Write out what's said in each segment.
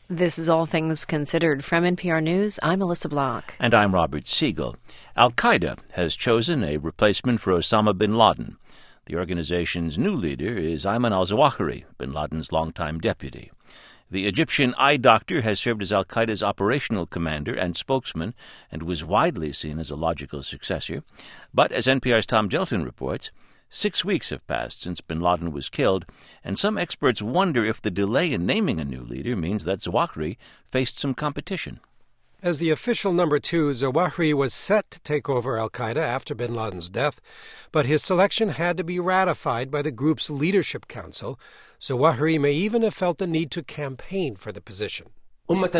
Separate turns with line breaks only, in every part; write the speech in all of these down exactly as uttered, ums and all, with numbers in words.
This is All Things Considered. From N P R News, I'm Melissa Block.
And I'm Robert Siegel. Al-Qaeda has chosen a replacement for Osama bin Laden. The organization's new leader is Ayman al-Zawahiri, bin Laden's longtime deputy. The Egyptian eye doctor has served as al-Qaeda's operational commander and spokesman and was widely seen as a logical successor. But as N P R's Tom Gjelten reports, six weeks have passed since bin Laden was killed, and some experts wonder if the delay in naming a new leader means that Zawahiri faced some competition.
As the official number two, Zawahiri was set to take over al-Qaeda after bin Laden's death, but his selection had to be ratified by the group's leadership council. Zawahiri may even have felt the need to campaign for the position. He took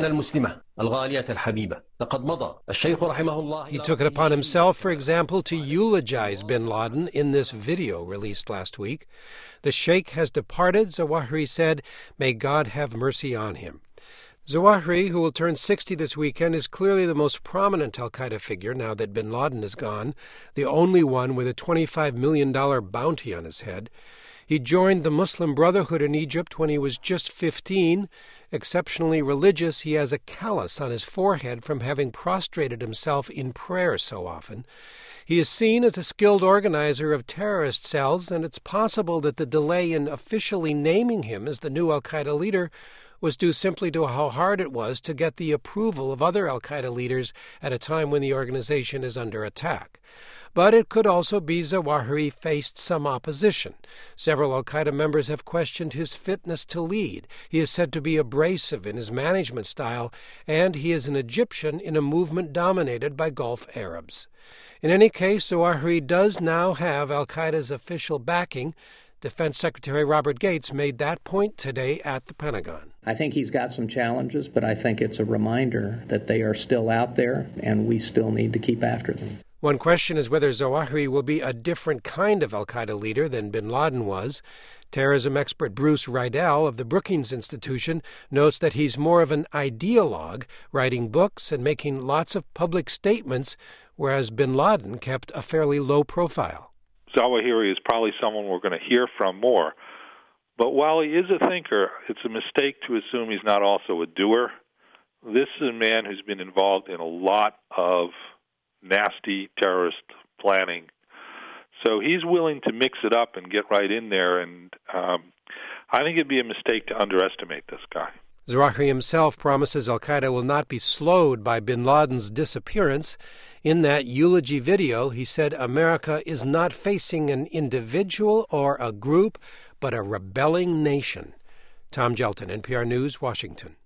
it upon himself, for example, to eulogize bin Laden in this video released last week. The Sheikh has departed, Zawahiri said. May God have mercy on him. Zawahiri, who will turn sixty this weekend, is clearly the most prominent al-Qaeda figure now that bin Laden is gone, the only one with a twenty-five million dollars bounty on his head. He joined the Muslim Brotherhood in Egypt when he was just fifteen. Exceptionally religious, he has a callus on his forehead from having prostrated himself in prayer so often. He is seen as a skilled organizer of terrorist cells, and it's possible that the delay in officially naming him as the new al-Qaeda leader was due simply to how hard it was to get the approval of other al-Qaeda leaders at a time when the organization is under attack. But it could also be Zawahiri faced some opposition. Several al-Qaeda members have questioned his fitness to lead. He is said to be abrasive in his management style, and he is an Egyptian in a movement dominated by Gulf Arabs. In any case, Zawahiri does now have al-Qaeda's official backing. Defense Secretary Robert Gates made that point today at the Pentagon.
I think he's got some challenges, but I think it's a reminder that they are still out there, and we still need to keep after them.
One question is whether Zawahiri will be a different kind of al-Qaeda leader than bin Laden was. Terrorism expert Bruce Riedel of the Brookings Institution notes that he's more of an ideologue, writing books and making lots of public statements, whereas bin Laden kept a fairly low profile.
Zawahiri is probably someone we're going to hear from more. But while he is a thinker, it's a mistake to assume he's not also a doer. This is a man who's been involved in a lot of nasty terrorist planning. So he's willing to mix it up and get right in there, and um, I think it'd be a mistake to underestimate this guy.
Zawahiri himself promises al-Qaeda will not be slowed by bin Laden's disappearance. In that eulogy video, he said America is not facing an individual or a group, but a rebelling nation. Tom Gjelten, N P R News, Washington.